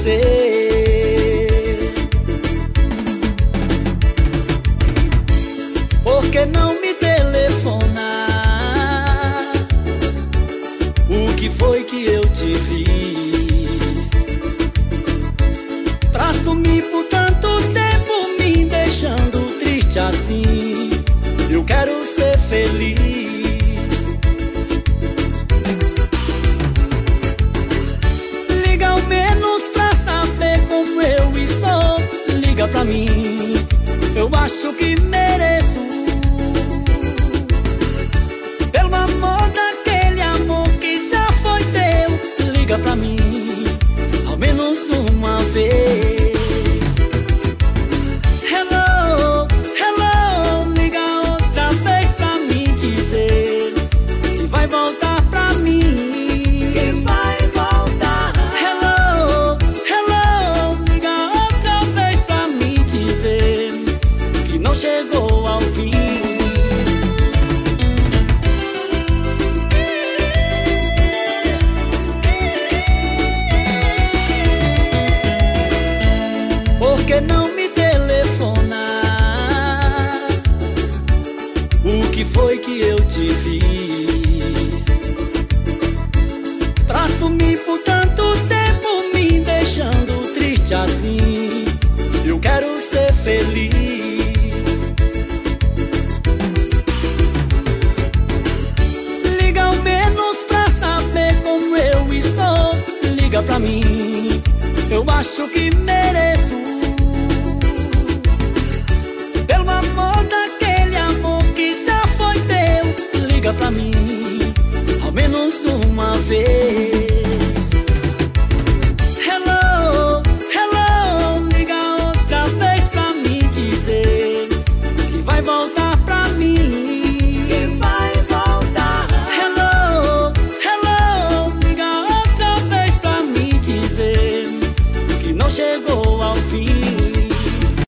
dizer. Por que não me telefona? O que foi que eu te fiz pra sumir por tanto tempo, me deixando triste assim? Eu quero ser feliz. Liga ao menos pra saber como eu estou. Liga pra mim, eu acho que mereço. Pelo amor daquele amor que já foi teu. Liga pra mim, ao menos uma vez. Hello, hello, liga outra vez pra me dizer que vai voltar pra mim. Que vai voltar. Hello, hello, liga outra vez pra me dizer que não chegou ao fim. Por que não me telefona? O que foi que eu te fiz pra sumir por tanto tempo, me deixando triste assim? Eu quero ser feliz. Liga ao menos pra saber como eu estou. Liga pra mim, eu acho que mereço.